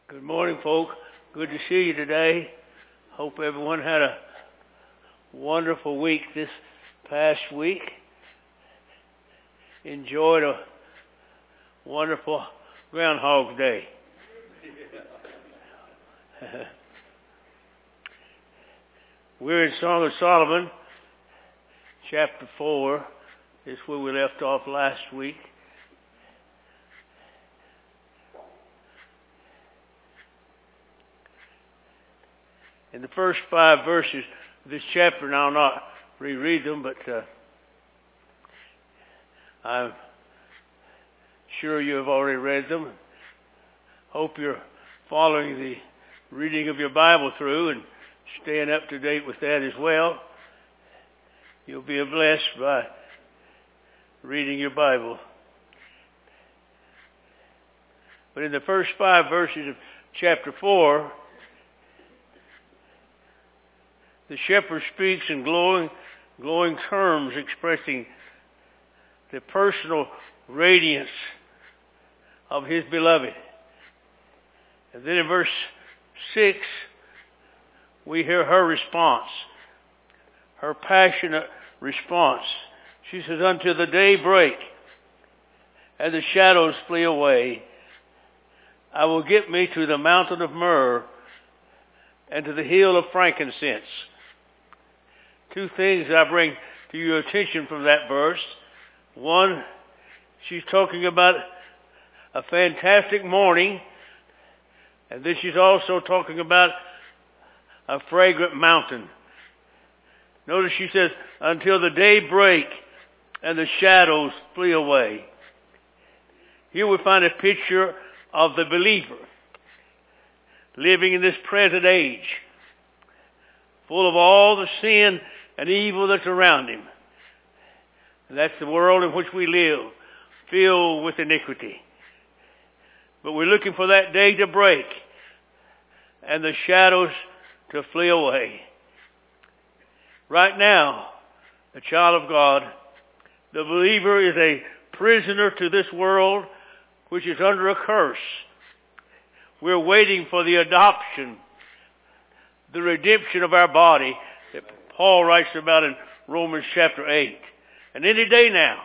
Good morning, folk. Good to see you today. Hope everyone had a wonderful week this past week. Enjoyed a wonderful Groundhog Day. We're in Song of Solomon, chapter 4. This is where we left off last week. In the first 5 verses of this chapter, and I'll not reread them, but I'm sure you have already read them. Hope you're following the reading of your Bible through and staying up to date with that as well. You'll be blessed by reading your Bible. But in the first 5 verses of chapter 4, the shepherd speaks in glowing terms, expressing the personal radiance of his beloved. And then in verse 6, we hear her response, her passionate response. She says, "Until the day break and the shadows flee away, I will get me to the mountain of myrrh and to the hill of frankincense." 2 things I bring to your attention from that verse. One, she's talking about a fantastic morning, and then she's also talking about a fragrant mountain. Notice she says, "Until the day break and the shadows flee away." Here we find a picture of the believer living in this present age, full of all the sin and evil that's around him. And that's the world in which we live, filled with iniquity. But we're looking for that day to break and the shadows to flee away. Right now, the child of God, the believer, is a prisoner to this world which is under a curse. We're waiting for the adoption, the redemption of our body that Paul writes about in Romans chapter 8. And any day now,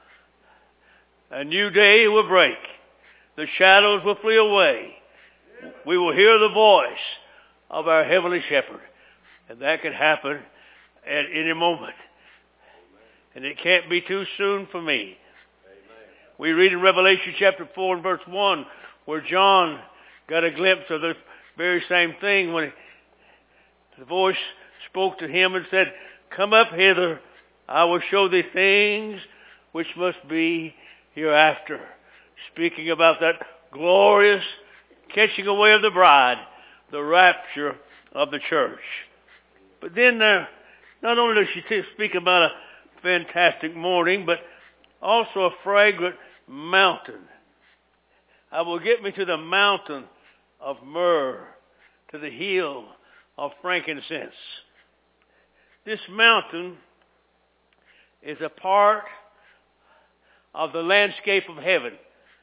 a new day will break. The shadows will flee away. We will hear the voice of our heavenly shepherd. And that can happen at any moment. And it can't be too soon for me. We read in Revelation chapter 4 and verse 1 where John got a glimpse of the very same thing when the voice spoke to him and said, "Come up hither, I will show thee things which must be hereafter." Speaking about that glorious catching away of the bride, the rapture of the church. But then not only does she speak about a fantastic morning, but also a fragrant mountain. "I will get me to the mountain of myrrh, to the hill of frankincense." This mountain is a part of the landscape of heaven.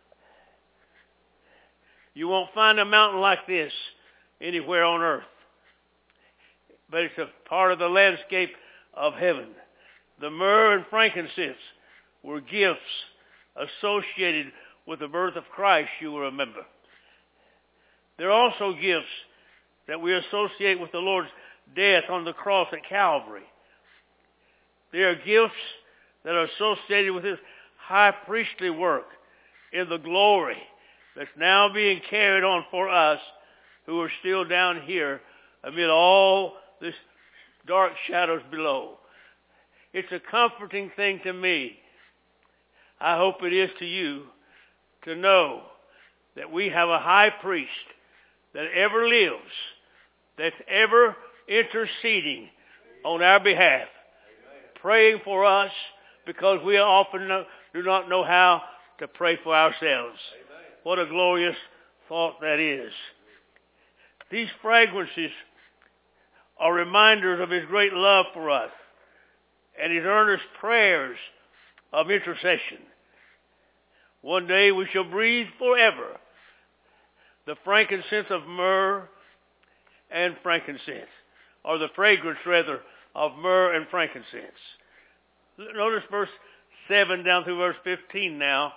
You won't find a mountain like this anywhere on earth. But it's a part of the landscape of heaven. The myrrh and frankincense were gifts associated with the birth of Christ, you will remember. They're also gifts that we associate with the Lord's death on the cross at Calvary. They are gifts that are associated with his high priestly work in the glory that's now being carried on for us who are still down here amid all this dark shadows below. It's a comforting thing to me. I hope it is to you to know that we have a high priest that ever lives, that's ever interceding on our behalf, praying for us because we often do not know how to pray for ourselves. What a glorious thought that is. These fragrances are reminders of his great love for us and his earnest prayers of intercession. One day we shall breathe forever the frankincense of myrrh and frankincense, or the fragrance rather of myrrh and frankincense. Notice verse 7 down through verse 15 now.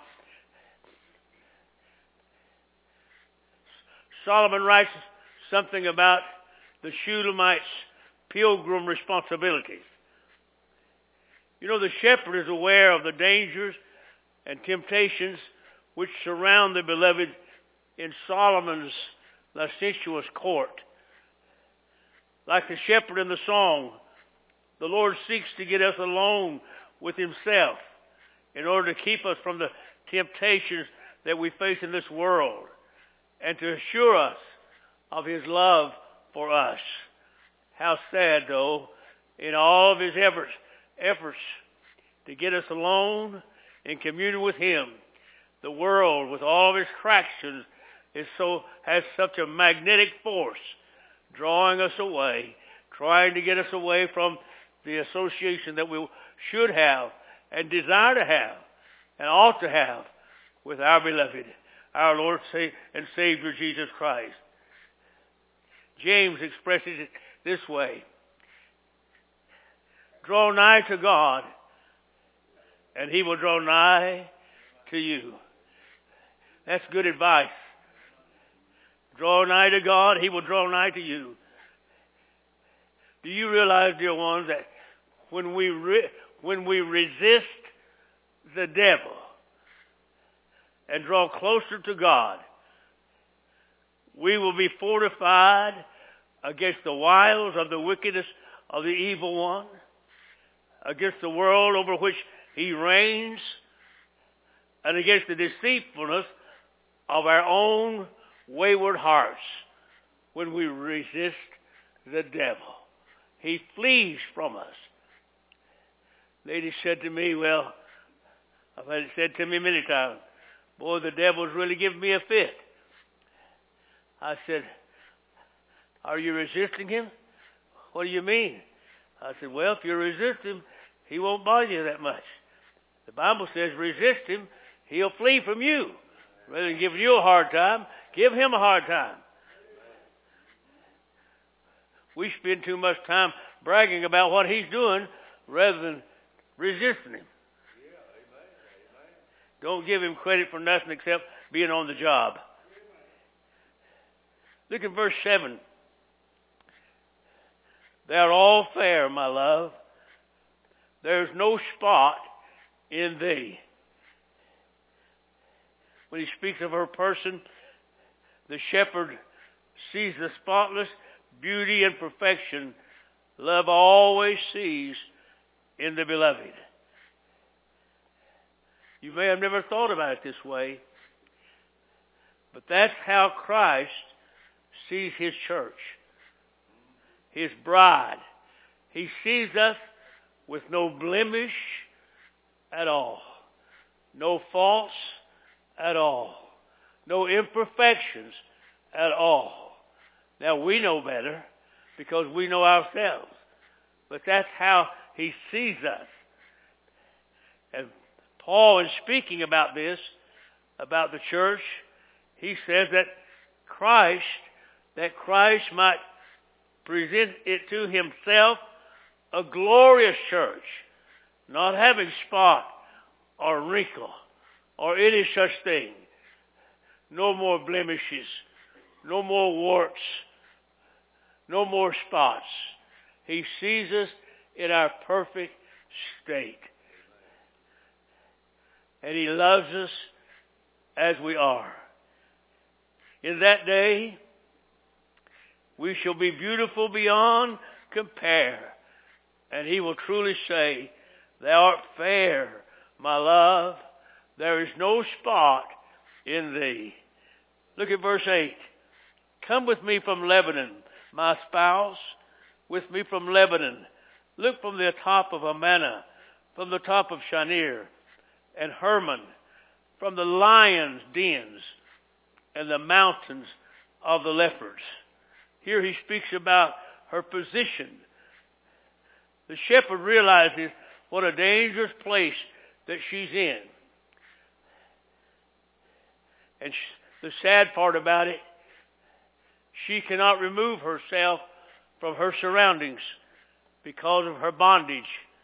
Solomon writes something about the Shulamites' pilgrim responsibilities. You know, the shepherd is aware of the dangers and temptations which surround the beloved in Solomon's licentious court. Like the shepherd in the song, the Lord seeks to get us alone with himself in order to keep us from the temptations that we face in this world and to assure us of his love for us. How sad, though, in all of his efforts to get us alone in communion with him, the world, with all of its attractions, has such a magnetic force drawing us away, trying to get us away from the association that we should have and desire to have and ought to have with our beloved, our Lord and Savior Jesus Christ. James expresses it this way: draw nigh to God, and he will draw nigh to you. That's good advice. Draw nigh to God, he will draw nigh to you. Do you realize, dear ones, that when we resist the devil and draw closer to God, we will be fortified against the wiles of the wickedness of the evil one, against the world over which he reigns, and against the deceitfulness of our own wayward hearts. When we resist the devil, he flees from us. Lady said to me, well, I've had it said to me many times, boy, the devil's really giving me a fit. I said, are you resisting him? What do you mean? I said, well, if you resist him, he won't bother you that much. The Bible says resist him, he'll flee from you. Rather than giving you a hard time, give him a hard time. We spend too much time bragging about what he's doing rather than resisting him. Don't give him credit for nothing except being on the job. Look at verse 7. They're all fair, my love. There's no spot in thee. When he speaks of her person, the shepherd sees the spotless beauty and perfection love always sees in the beloved. You may have never thought about it this way, but that's how Christ sees his church, his bride. He sees us with no blemish at all, no faults at all, no imperfections at all. Now, we know better because we know ourselves, but that's how he sees us. And Paul, in speaking about this, about the church, he says that Christ might present it to himself a glorious church, not having spot or wrinkle or any such thing. No more blemishes, no more warts, no more spots. He sees us in our perfect state. And he loves us as we are. In that day, we shall be beautiful beyond compare. And he will truly say, thou art fair, my love. There is no spot in thee. Look at verse 8. Come with me from Lebanon, my spouse, with me from Lebanon. Look from the top of Amana, from the top of Shanir and Hermon, from the lions' dens and the mountains of the leopards. Here he speaks about her position. The shepherd realizes what a dangerous place that she's in. And the sad part about it, She cannot remove herself from her surroundings because of her bondage.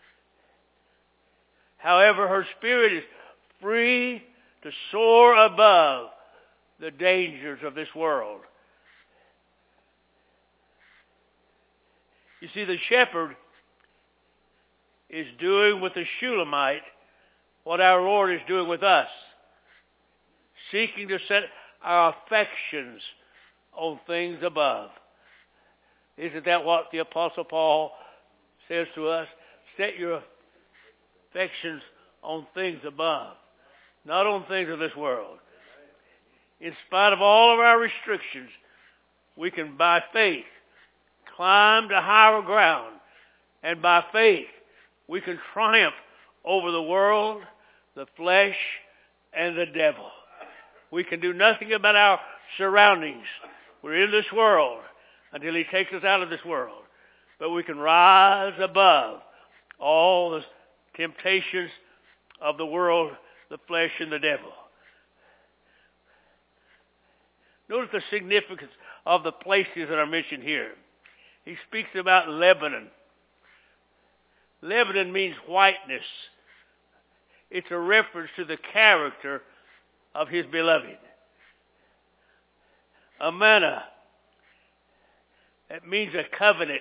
However, her spirit is free to soar above the dangers of this world. You see, the shepherd is doing with the Shulamite what our Lord is doing with us, seeking to set our affections on things above. Isn't that what the Apostle Paul says to us? Set your affections on things above, not on things of this world. In spite of all of our restrictions, we can, by faith, climb to higher ground. And by faith, we can triumph over the world, the flesh, and the devil. We can do nothing about our surroundings. We're in this world until he takes us out of this world. But we can rise above all the temptations of the world, the flesh, and the devil. Notice the significance of the places that are mentioned here. He speaks about Lebanon. Lebanon means whiteness. It's a reference to the character of his beloved. Amana, it means a covenant.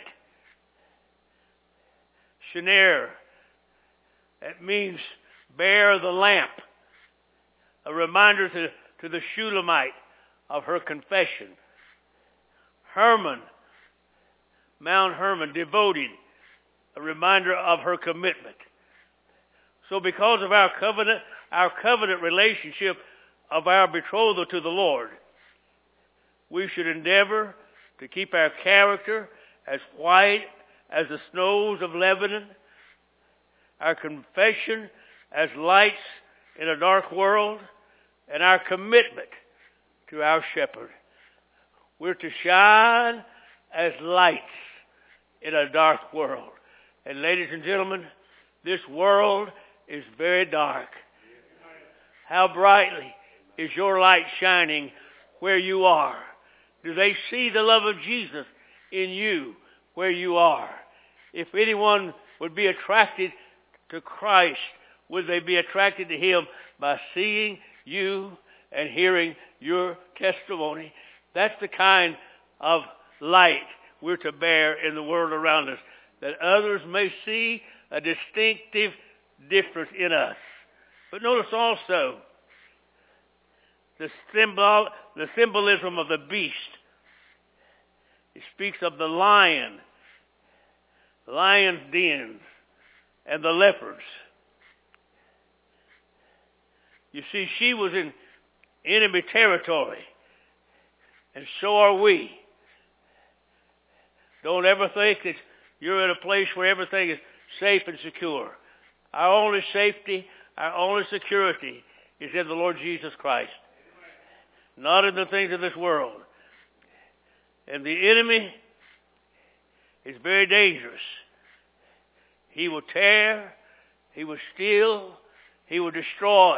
Shenir, it means bear the lamp. A reminder to the Shulamite of her confession. Hermon, Mount Hermon, devoted, a reminder of her commitment. So because of our covenant relationship of our betrothal to the Lord, we should endeavor to keep our character as white as the snows of Lebanon, our confession as lights in a dark world, and our commitment to our shepherd. We're to shine as lights in a dark world. And ladies and gentlemen, this world is very dark. How brightly is your light shining where you are? Do they see the love of Jesus in you where you are? If anyone would be attracted to Christ, would they be attracted to him by seeing you and hearing your testimony? That's the kind of light we're to bear in the world around us, that others may see a distinctive difference in us. But notice also the symbolism of the beast. It speaks of the lion, lion's dens, and the leopards. You see, she was in enemy territory, and so are we. Don't ever think that you're in a place where everything is safe and secure. Our only safety, our only security is in the Lord Jesus Christ, not in the things of this world. And the enemy is very dangerous. He will tear, he will steal, he will destroy.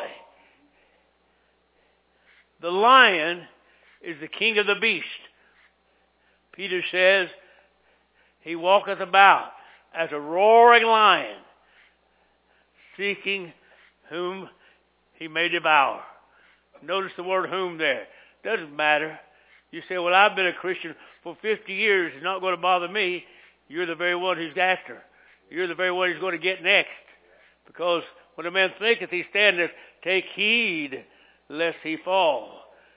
The lion is the king of the beast. Peter says, he walketh about as a roaring lion, seeking whom he may devour. Notice the word whom there. Doesn't matter. You say, well, I've been a Christian for 50 years. It's not going to bother me. You're the very one who's after. You're the very one who's going to get next. Because when a man thinketh he standeth, take heed lest he fall.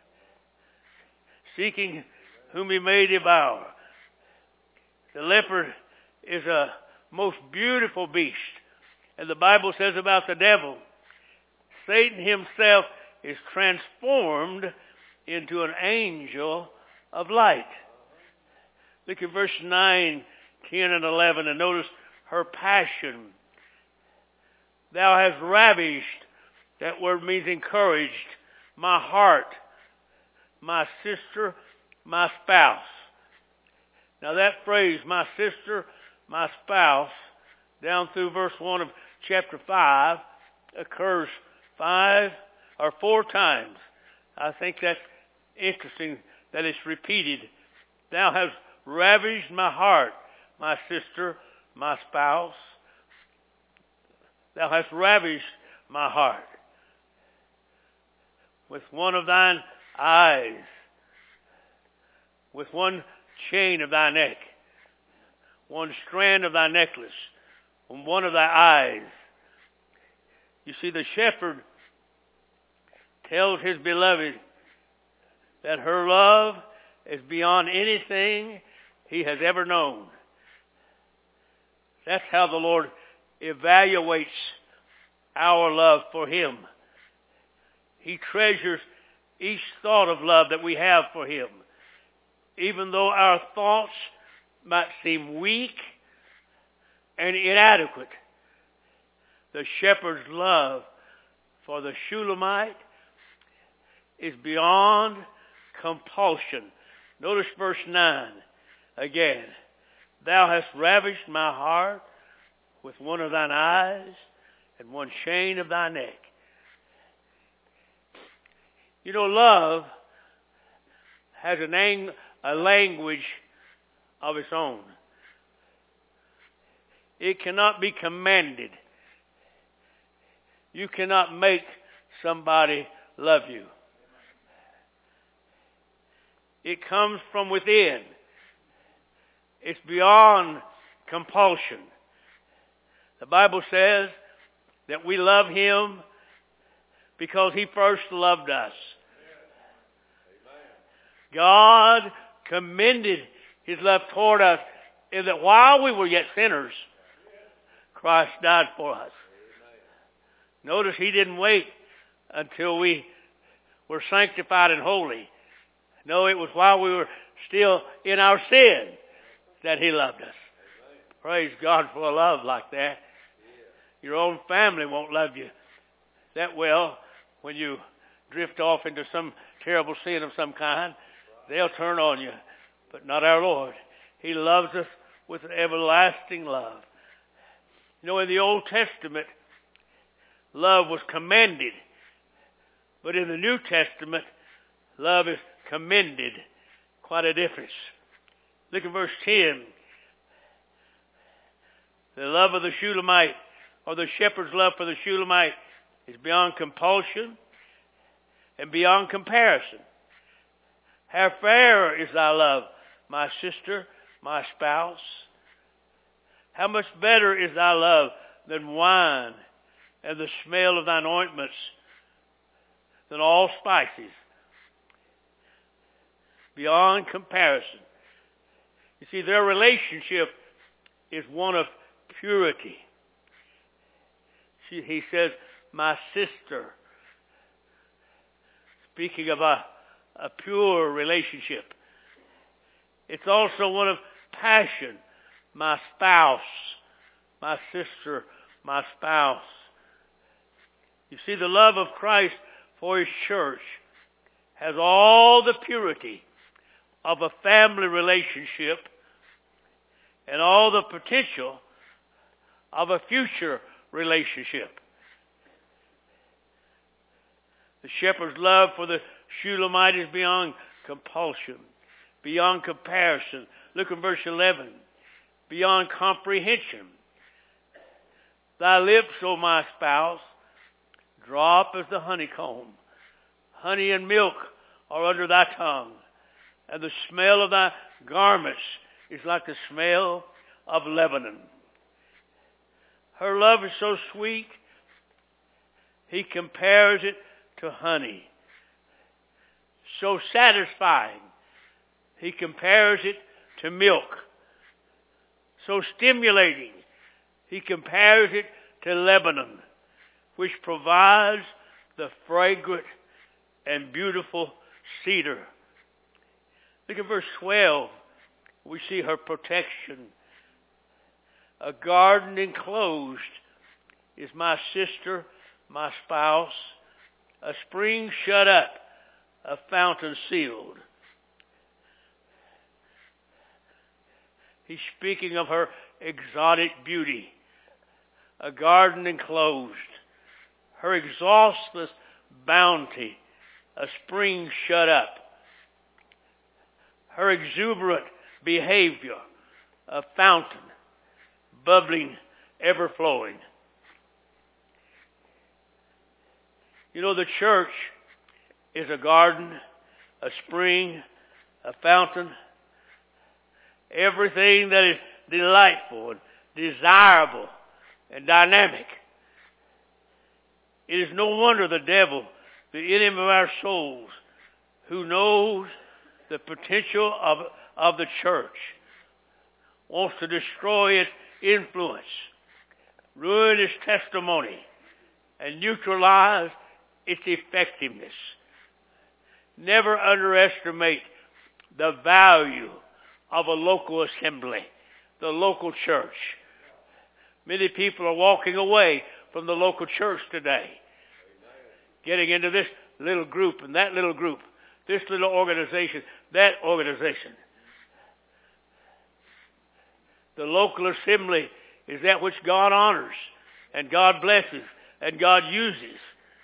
Seeking whom he may devour. The leopard is a most beautiful beast. And the Bible says about the devil, Satan himself is transformed into an angel of light. Look at verse 9, 10, and 11, and notice her passion. Thou hast ravished, that word means encouraged, my heart, my sister, my spouse. Now that phrase, my sister, my spouse, down through verse 1 of chapter 5, occurs 5 or 4 times. I think that's interesting that it's repeated Thou hast ravished my heart, my sister, my spouse. Thou hast ravished my heart with one of thine eyes, with one chain of thy neck, one strand of thy necklace, and one of thy eyes. You see, the shepherd tells his beloved that her love is beyond anything he has ever known. That's how the Lord evaluates our love for him. He treasures each thought of love that we have for him. Even though our thoughts might seem weak and inadequate, the shepherd's love for the Shulamite is beyond compulsion. Notice verse 9 again. Thou hast ravished my heart with one of thine eyes and one chain of thy neck. You know, love has a language of its own. It cannot be commanded. You cannot make somebody love you. It comes from within. It's beyond compulsion. The Bible says that we love him because he first loved us. God commended his love toward us in that while we were yet sinners, Christ died for us. Notice he didn't wait until we were sanctified and holy. No, it was while we were still in our sin that he loved us. Praise God for a love like that. Your own family won't love you that well when you drift off into some terrible sin of some kind. They'll turn on you, but not our Lord. He loves us with an everlasting love. You know, in the Old Testament, love was commanded, but in the New Testament, love is commended. Quite a difference. Look at verse 10. The love of the Shulamite, or the shepherd's love for the Shulamite, is beyond compulsion and beyond comparison. How fair is thy love, my sister, my spouse? How much better is thy love than wine, and the smell of thine ointments than all spices? Beyond comparison. You see, their relationship is one of purity. He says, my sister. Speaking of a pure relationship. It's also one of passion. My spouse, my sister, my spouse. You see, the love of Christ for his church has all the purity of a family relationship and all the potential of a future relationship. The shepherd's love for the Shulamite is beyond compulsion, beyond comparison. Look at verse 11. Beyond comprehension. Thy lips, O my spouse, drop as the honeycomb. Honey and milk are under thy tongue, and the smell of thy garments is like the smell of Lebanon. Her love is so sweet, he compares it to honey. So satisfying, he compares it to milk. So stimulating, he compares it to Lebanon, which provides the fragrant and beautiful cedar. Look at verse 12. We see her protection. A garden enclosed is my sister, my spouse. A spring shut up, a fountain sealed. He's speaking of her exotic beauty. A garden enclosed. Her exhaustless bounty. A spring shut up. her exuberant behavior, a fountain, bubbling, ever-flowing. You know, the church is a garden, a spring, a fountain, everything that is delightful and desirable and dynamic. It is no wonder the devil, the enemy of our souls, who knows the potential of the church, wants to destroy its influence, ruin its testimony, and neutralize its effectiveness. Never underestimate the value of a local assembly, the local church. Many people are walking away from the local church today, getting into this little group and that little group, this little organization, that organization. The local assembly is that which God honors and God blesses and God uses.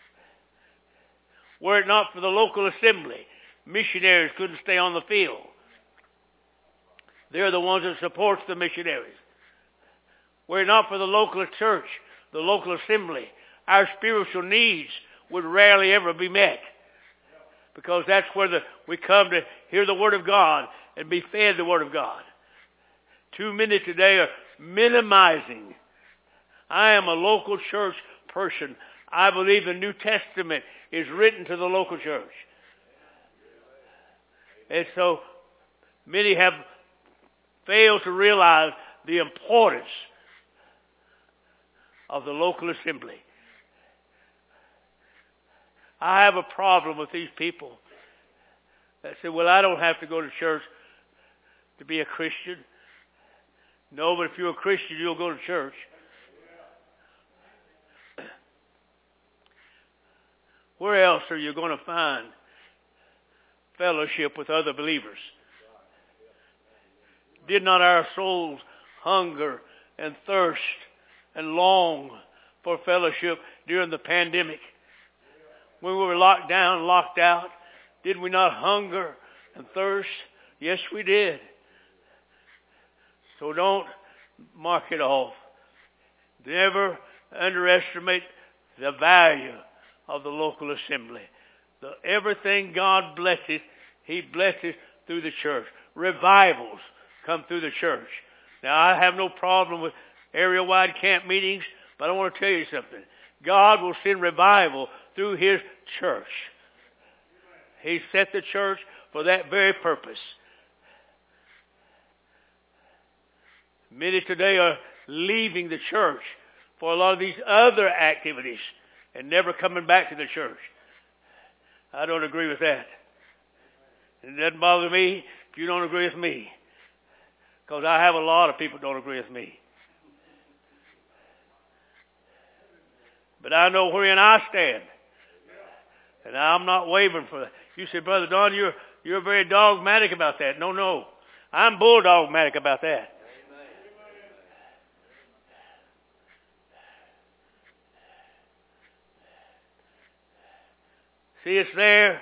Were it not for the local assembly, missionaries couldn't stay on the field. They're the ones that support the missionaries. Were it not for the local church, the local assembly, our spiritual needs would rarely ever be met. Because that's where we come to hear the Word of God and be fed the Word of God. Too many today are minimizing. I am a local church person. I believe the New Testament is written to the local church. And so many have failed to realize the importance of the local assembly. I have a problem with these people that say, well, I don't have to go to church to be a Christian. No, but if you're a Christian, you'll go to church. Where else are you going to find fellowship with other believers? Did not our souls hunger and thirst and long for fellowship during the pandemic? When we were locked down, locked out, did we not hunger and thirst? Yes, we did. So don't mark it off. Never underestimate the value of the local assembly. Everything God blesses, He blesses through the church. Revivals come through the church. Now, I have no problem with area-wide camp meetings, but I want to tell you something. God will send revival through His church. He set the church for that very purpose. Many today are leaving the church for a lot of these other activities and never coming back to the church. I don't agree with that. It doesn't bother me if you don't agree with me, because I have a lot of people who don't agree with me. But I know wherein I stand, and I'm not wavering for that. You say, Brother Don, you're very dogmatic about that. No. I'm bulldogmatic about that. See, it's there.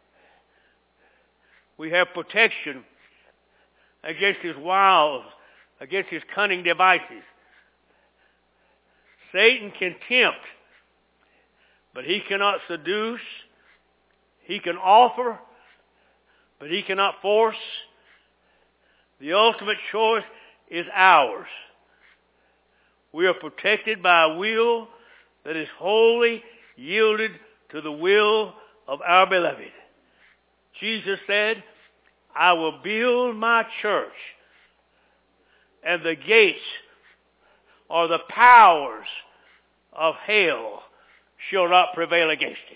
We have protection against his wiles, against his cunning devices. Satan can tempt, but he cannot seduce. He can offer, but he cannot force. The ultimate choice is ours. We are protected by a will that is wholly yielded to the will of our beloved. Jesus said, I will build my church, and the gates or the powers of hell shall not prevail against it.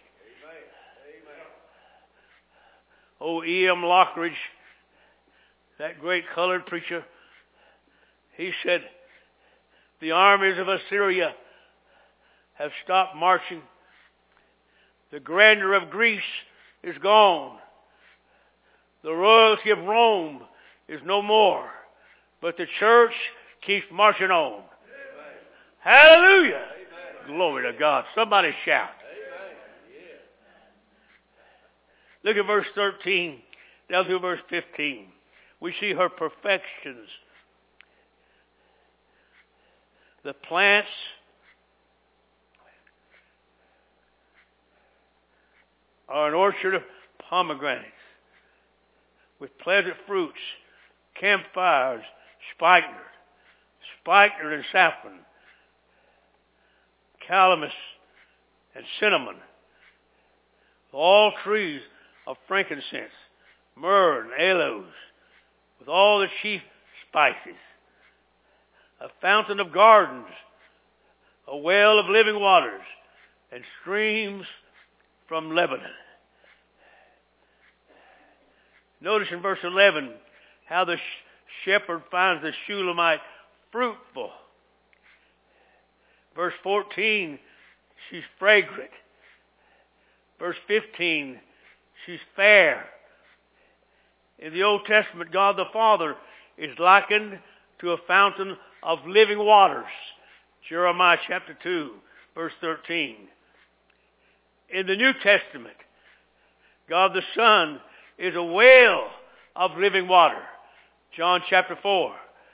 Oh, E.M. Lockridge, that great colored preacher, he said, the armies of Assyria have stopped marching. The grandeur of Greece is gone. The royalty of Rome is no more. But the church keeps marching on. Amen. Hallelujah. Amen. Glory to God. Somebody shout. Amen. Look at verse 13 down through verse 15. We see her perfections. The plants are an orchard of pomegranates with pleasant fruits, campfires, spikenard and saffron, calamus and cinnamon, all trees of frankincense, myrrh and aloes, with all the chief spices, a fountain of gardens, a well of living waters, and streams from Lebanon. Notice in verse 11 how the shepherd finds the Shulamite fruitful. Verse 14, she's fragrant. Verse 15, she's fair. In the Old Testament, God the Father is likened to a fountain of living waters. Jeremiah chapter 2, verse 13. In the New Testament, God the Son is a well of living water. John chapter 4.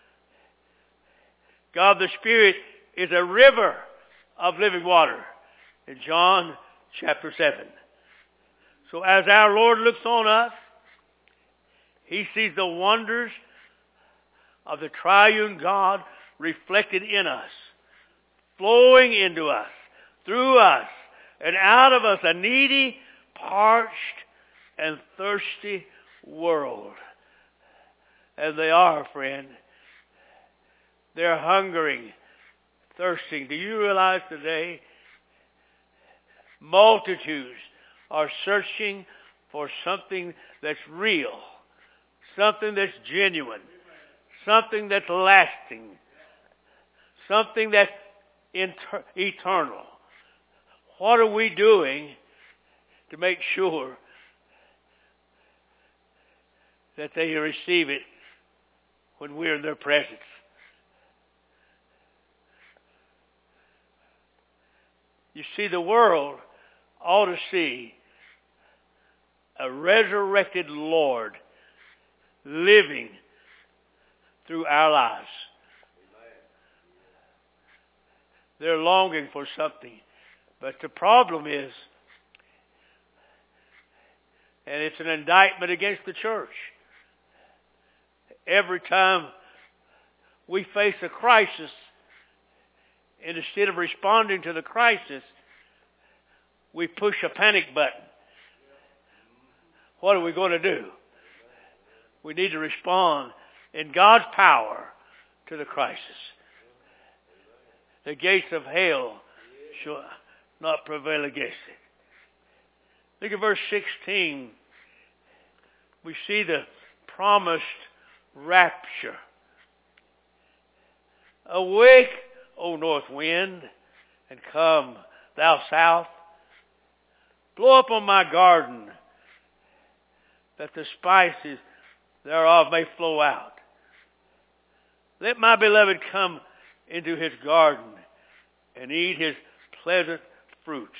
God the Spirit is a river of living water. In John chapter 7. So as our Lord looks on us, He sees the wonders of the triune God reflected in us, flowing into us, through us, and out of us, a needy, parched, and thirsty world. And they are, friend. They're hungering, thirsting. Do you realize today multitudes are searching for something that's real, something that's genuine, something that's lasting, something that's eternal? What are we doing to make sure that they receive it when we're in their presence? You see, the world ought to see a resurrected Lord living through our lives. They're longing for something. But the problem is, and it's an indictment against the church, every time we face a crisis, and instead of responding to the crisis, we push a panic button. What are we going to do? We need to respond in God's power to the crisis. The gates of hell shall not prevail against it. Look at verse 16. We see the promised rapture. Awake, O north wind, and come, thou south. Blow up on my garden, that the spices thereof may flow out. Let my beloved come into his garden and eat his pleasant fruits.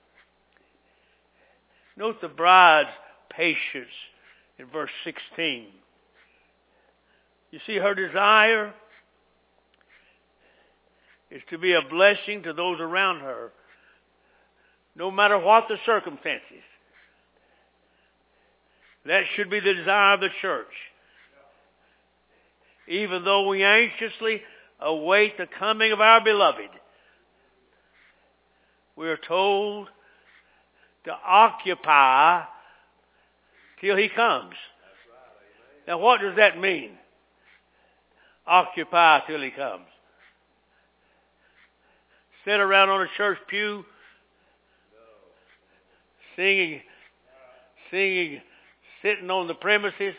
Note the bride's patience in verse 16. You see, her desire is to be a blessing to those around her, no matter what the circumstances. That should be the desire of the church. Even though we anxiously await the coming of our beloved, we are told to occupy till he comes. Now, what does that mean? Occupy till he comes. Sit around on a church pew singing, sitting on the premises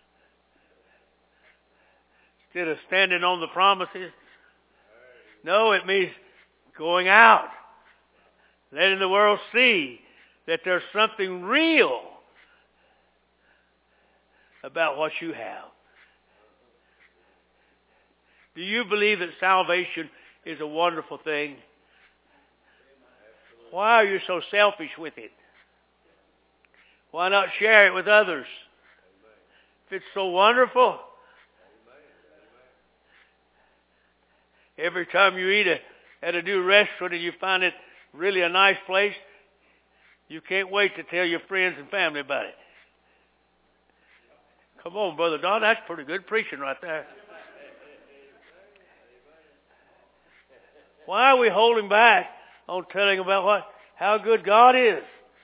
instead of standing on the promises. No, it means going out, letting the world see that there's something real about what you have. Do you believe that salvation is a wonderful thing? Why are you so selfish with it? Why not share it with others? if it's so wonderful. Every time you eat at a new restaurant and you find it really a nice place, you can't wait to tell your friends and family about it. Come on, Brother Don, that's pretty good preaching right there. Why are we holding back on telling about how good God is?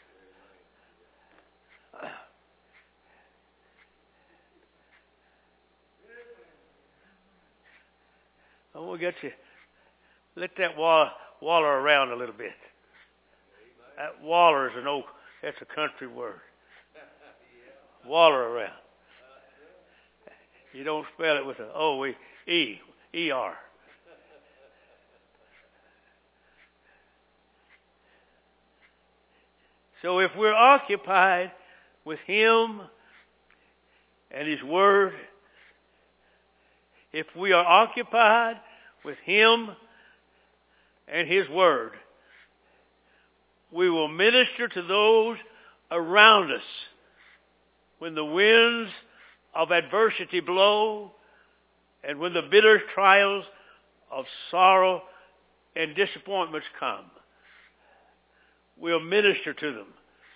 I'm going to get you. Let that waller around a little bit. That waller is that's a country word. Waller around. You don't spell it with an O-E-R. So if we're occupied with Him and His Word, if we are occupied with Him and His Word, we will minister to those around us when the winds of adversity blow and when the bitter trials of sorrow and disappointments come. We'll minister to them.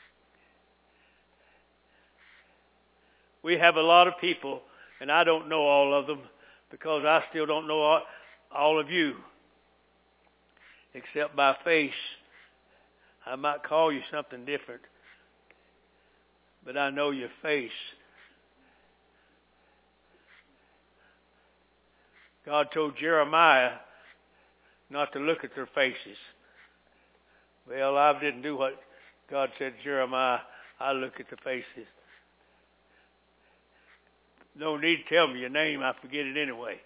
We have a lot of people, and I don't know all of them because I still don't know all of you, except by face. I might call you something different, but I know your face. God told Jeremiah not to look at their faces. Well, I didn't do what God said to Jeremiah. I look at the faces. No need to tell me your name. I forget it anyway.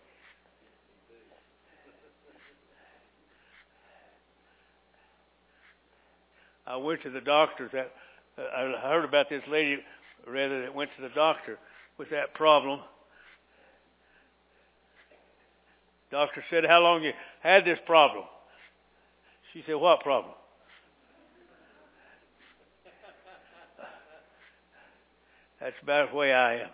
I went to the doctor. I heard about this lady, that went to the doctor with that problem. Doctor said, how long you had this problem? She said, what problem? That's about the way I am.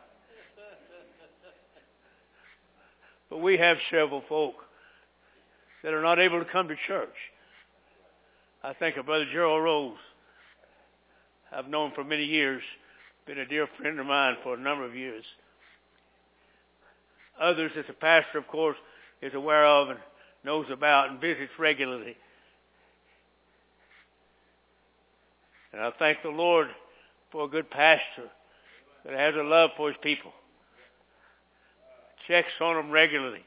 But we have several folk that are not able to come to church. I think of Brother Gerald Rose. I've known for many years, been a dear friend of mine for a number of years. Others that the pastor, of course, is aware of and knows about and visits regularly. And I thank the Lord for a good pastor that has a love for his people. Checks on them regularly.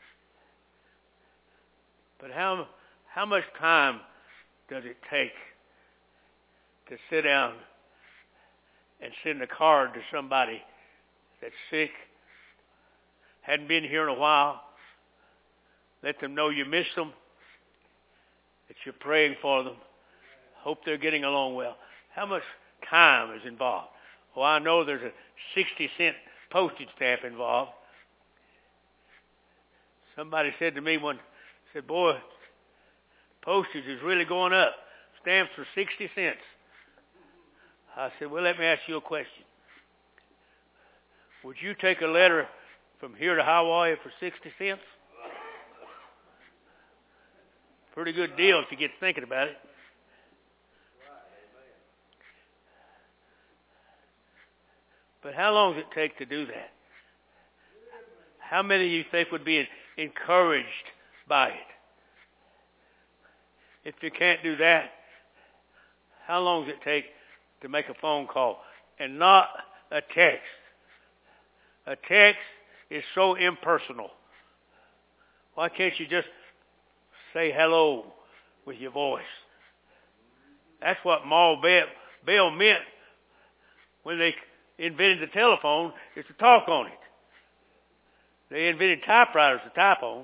But how much time does it take to sit down and send a card to somebody that's sick, hadn't been here in a while, let them know you miss them, that you're praying for them, hope they're getting along well? How much time is involved? Well, I know there's a 60-cent postage stamp involved. Somebody said to me said, boy, postage is really going up. Stamps are 60 cents. I said, well, let me ask you a question. Would you take a letter from here to Hawaii for 60 cents? Pretty good deal if you get thinking about it. But how long does it take to do that? How many of you think would be encouraged by it? If you can't do that, how long does it take to make a phone call and not a text? A text is so impersonal. Why can't you just say hello with your voice? That's what Ma Bell meant when they invented the telephone, is to talk on it. They invented typewriters to type on.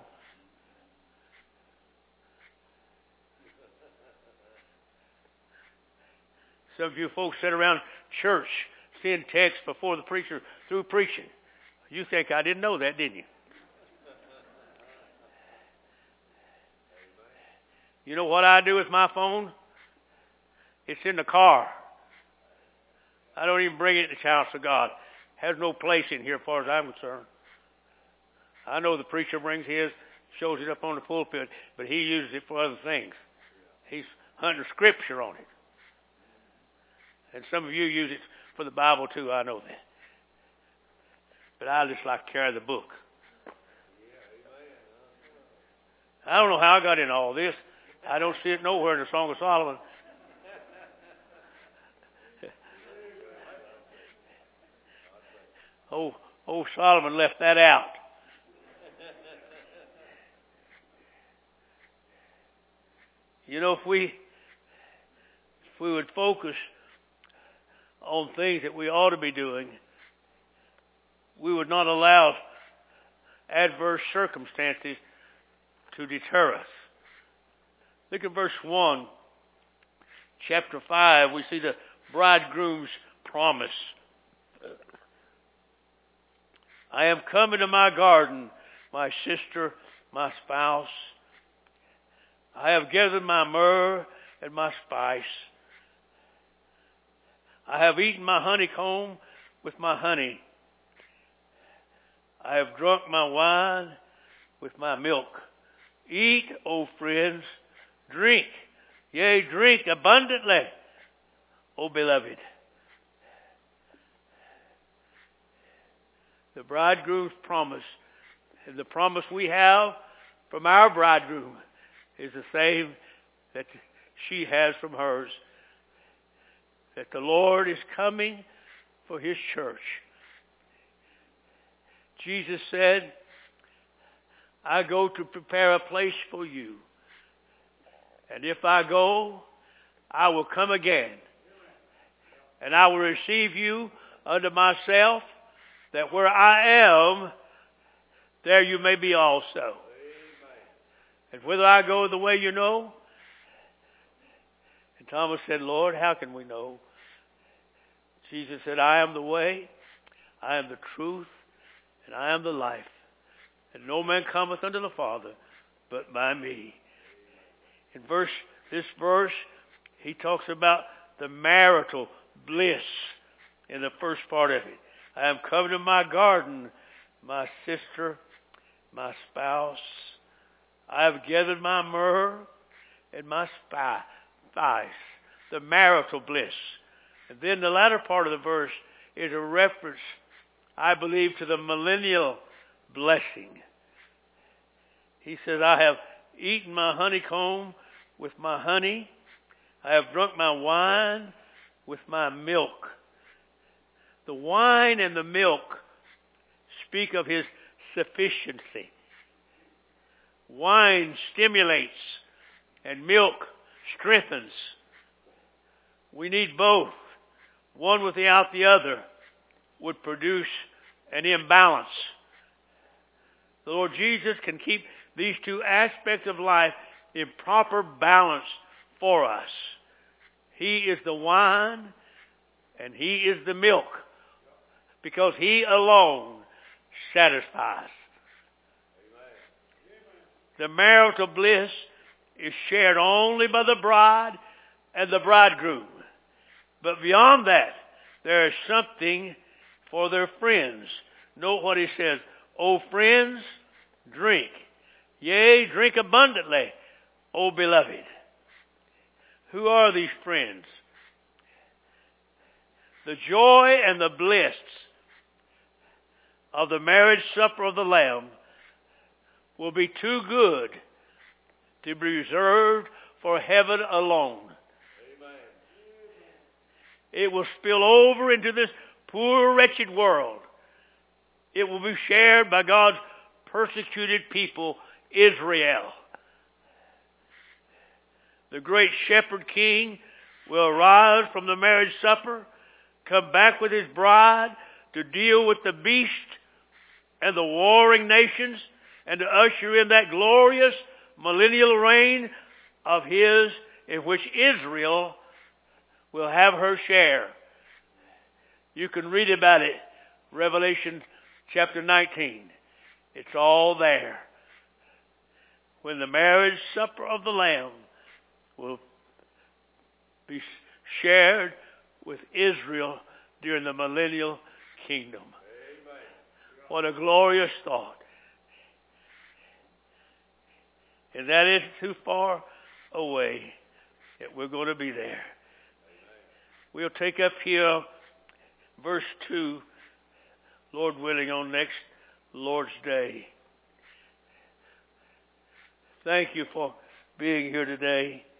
Some of you folks sit around church, send texts before the preacher through preaching. You think I didn't know that, didn't you? You know what I do with my phone? It's in the car. I don't even bring it to the house of God. has no place in here as far as I'm concerned. I know the preacher brings his, shows it up on the pulpit, but he uses it for other things. He's hunting scripture on it. And some of you use it for the Bible too, I know that. But I just like to carry the book. I don't know how I got in all this. I don't see it nowhere in the Song of Solomon. Oh, Solomon left that out. You know, if we would focus on things that we ought to be doing, we would not allow adverse circumstances to deter us. Look at verse 1. Chapter 5, we see the bridegroom's promise. I am come into my garden, my sister, my spouse. I have gathered my myrrh and my spice. I have eaten my honeycomb with my honey. I have drunk my wine with my milk. Eat, O friends, drink, yea, drink abundantly, O beloved. The bridegroom's promise, and the promise we have from our bridegroom, is the same that she has from hers. That the Lord is coming for his church. Jesus said, I go to prepare a place for you. And if I go, I will come again. And I will receive you unto myself, that where I am, there you may be also. Amen. And whither I go the way you know. And Thomas said, Lord, how can we know? Jesus said, I am the way, I am the truth, and I am the life. And no man cometh unto the Father but by me. In this verse, he talks about the marital bliss in the first part of it. I am come to my garden, my sister, my spouse. I have gathered my myrrh and my spice, the marital bliss. And then the latter part of the verse is a reference, I believe, to the millennial blessing. He says, I have eaten my honeycomb with my honey. I have drunk my wine with my milk. The wine and the milk speak of his sufficiency. Wine stimulates and milk strengthens. We need both. One without the other would produce an imbalance. The Lord Jesus can keep these two aspects of life in proper balance for us. He is the wine and he is the milk, because he alone satisfies. The marital bliss is shared only by the bride and the bridegroom. But beyond that, there is something for their friends. Note what he says. O friends, drink. Yea, drink abundantly, O beloved. Who are these friends? The joy and the bliss of the marriage supper of the Lamb will be too good to be reserved for heaven alone. Amen. It will spill over into this poor, wretched world. It will be shared by God's persecuted people, Israel. The great shepherd king will arise from the marriage supper, come back with his bride to deal with the beast and the warring nations, and to usher in that glorious millennial reign of his, in which Israel will have her share. You can read about it, Revelation chapter 19. It's all there. When the marriage supper of the Lamb will be shared with Israel during the millennial kingdom. What a glorious thought. And that isn't too far away that we're going to be there. We'll take up here verse 2, Lord willing, on next Lord's Day. Thank you for being here today.